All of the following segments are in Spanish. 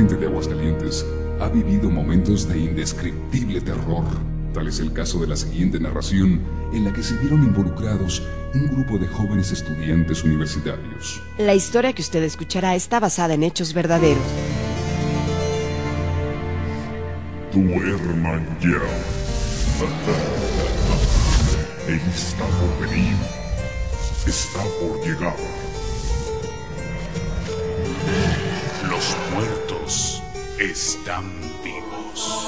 gente de Aguascalientes ha vivido momentos de indescriptible terror. Tal es el caso de la siguiente narración, en la que se vieron involucrados un grupo de jóvenes estudiantes universitarios. La historia que usted escuchará está basada en hechos verdaderos. Duerman ya. Él está por venir. Está por llegar. Los muertos están vivos.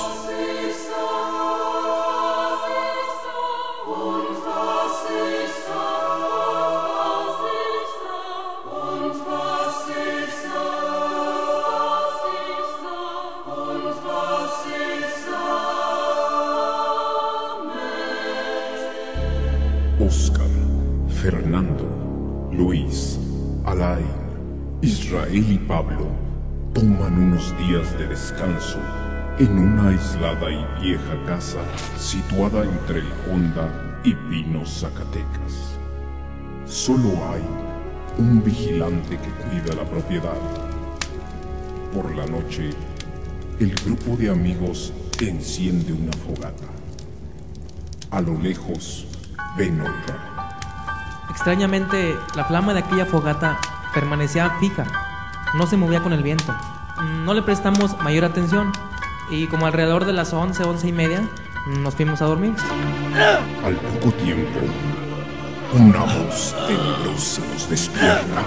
Oscar, Fernando, Luis, Alain, Israel y Pablo toman unos días de descanso en una aislada y vieja casa situada entre el Honda y Pinos, Zacatecas. Solo hay un vigilante que cuida la propiedad. Por la noche, el grupo de amigos enciende una fogata. A lo lejos, ven otra. Extrañamente, la flama de aquella fogata permanecía fija, no se movía con el viento. No le prestamos mayor atención y como alrededor de las 11:30 nos fuimos a dormir. Al poco tiempo, una voz tenebrosa nos despierta.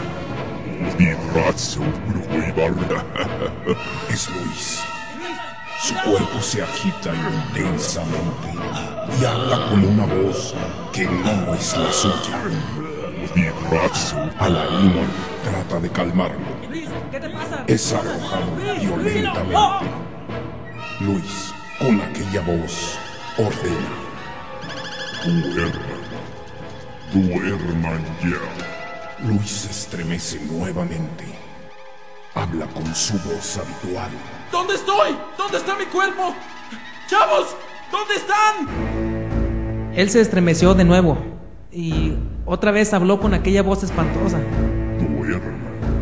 Es Luis. Su cuerpo se agita intensamente y habla con una voz que no es la suya. Alain trata de calmarlo. ¿Qué te pasa? Es arrojado violentamente. Luis, con aquella voz, ordena. Duerman ya. Luis se estremece nuevamente. Habla con su voz habitual. ¿Dónde estoy? ¿Dónde está mi cuerpo? ¡Chavos! ¿Dónde están? Él se estremeció de nuevo y otra vez habló con aquella voz espantosa. Duerman.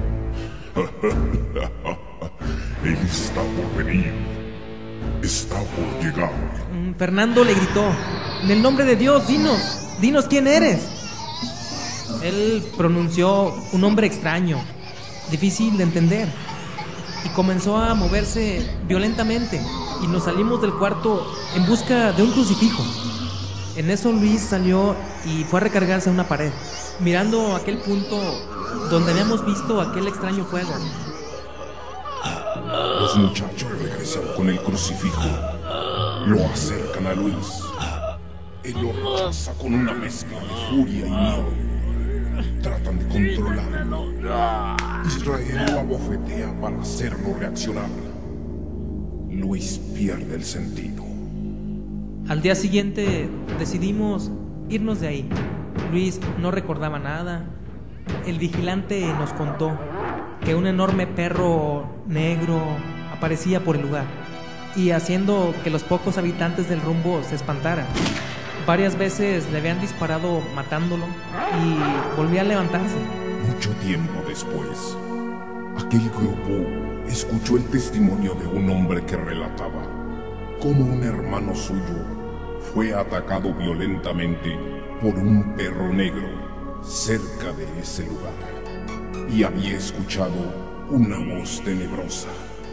Él está por venir. Está por llegar. Fernando le gritó: en el nombre de Dios, dinos quién eres. Él pronunció un nombre extraño, difícil de entender, y comenzó a moverse violentamente, y nos salimos del cuarto en busca de un crucifijo. En eso Luis salió y fue a recargarse a una pared, mirando aquel punto donde habíamos visto aquel extraño fuego. Los muchachos regresan con el crucifijo. Lo acercan a Luis. Él lo rechaza con una mezcla de furia y miedo. Tratan de controlarlo. Israel lo abofetea para hacerlo reaccionar. Luis pierde el sentido. Al día siguiente decidimos irnos de ahí. Luis no recordaba nada. El vigilante nos contó que un enorme perro negro aparecía por el lugar y haciendo que los pocos habitantes del rumbo se espantaran. Varias veces le habían disparado matándolo y volvía a levantarse. Mucho tiempo después, aquel grupo escuchó el testimonio de un hombre que relataba cómo un hermano suyo fue atacado violentamente por un perro negro cerca de ese lugar y había escuchado una voz tenebrosa.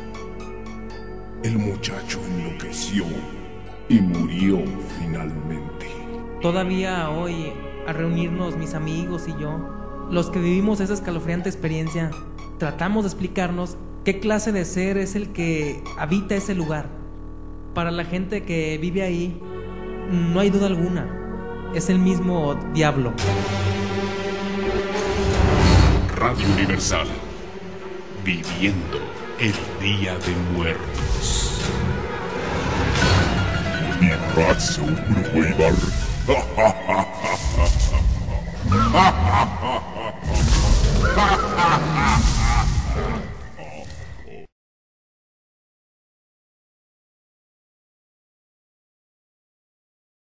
El muchacho enloqueció y murió finalmente. Todavía hoy, al reunirnos mis amigos y yo, los que vivimos esa escalofriante experiencia, tratamos de explicarnos qué clase de ser es el que habita ese lugar. Para la gente que vive ahí, no hay duda alguna, es el mismo diablo. Radio Universal. Viviendo el Día de Muertos.